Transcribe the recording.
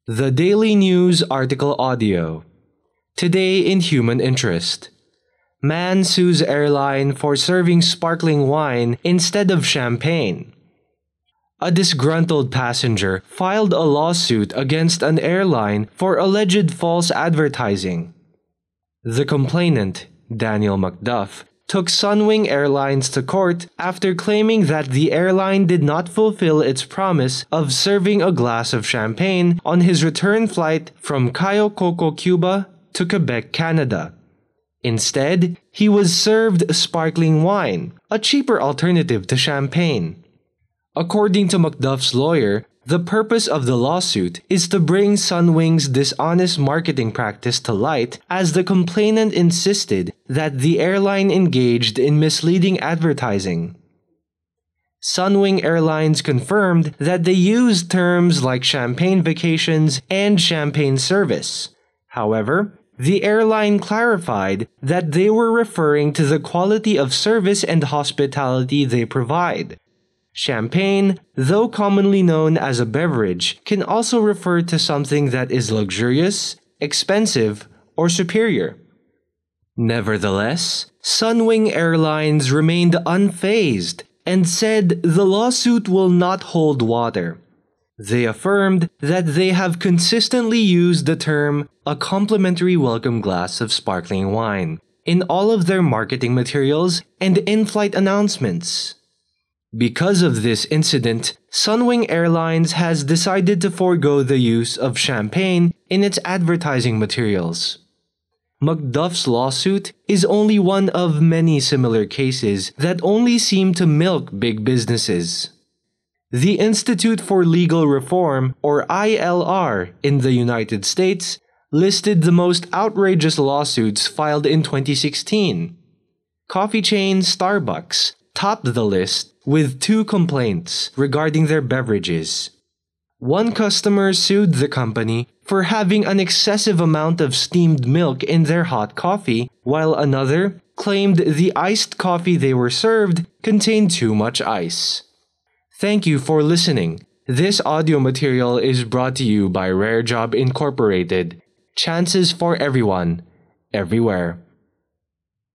The Daily News article audio. Today in Human Interest. Man sues airline for serving sparkling wine instead of champagne. A disgruntled passenger filed a lawsuit against an airline for alleged false advertising. The complainant, Daniel McDuff, took Sunwing Airlines to court after claiming that the airline did not fulfill its promise of serving a glass of champagne on his return flight from Cayo Coco, Cuba to Quebec, Canada. Instead, he was served sparkling wine, a cheaper alternative to champagne. According to McDuff's lawyer, the purpose of the lawsuit is to bring Sunwing's dishonest marketing practice to light, as the complainant insisted that the airline engaged in misleading advertising. Sunwing Airlines confirmed that they used terms like champagne vacations and champagne service. However, the airline clarified that they were referring to the quality of service and hospitality they provide. Champagne, though commonly known as a beverage, can also refer to something that is luxurious, expensive, or superior. Nevertheless, Sunwing Airlines remained unfazed and said the lawsuit will not hold water. They affirmed that they have consistently used the term "a complimentary welcome glass of sparkling wine" in all of their marketing materials and in-flight announcements. Because of this incident, Sunwing Airlines has decided to forego the use of champagne in its advertising materials. McDuff's lawsuit is only one of many similar cases that only seem to milk big businesses. The Institute for Legal Reform, or ILR, in the United States listed the most outrageous lawsuits filed in 2016. Coffee chain Starbucks topped the list with 2 complaints regarding their beverages. One customer sued the company for having an excessive amount of steamed milk in their hot coffee, while another claimed the iced coffee they were served contained too much ice. Thank you for listening. This audio material is brought to you by Rare Job Incorporated. Chances for everyone, everywhere.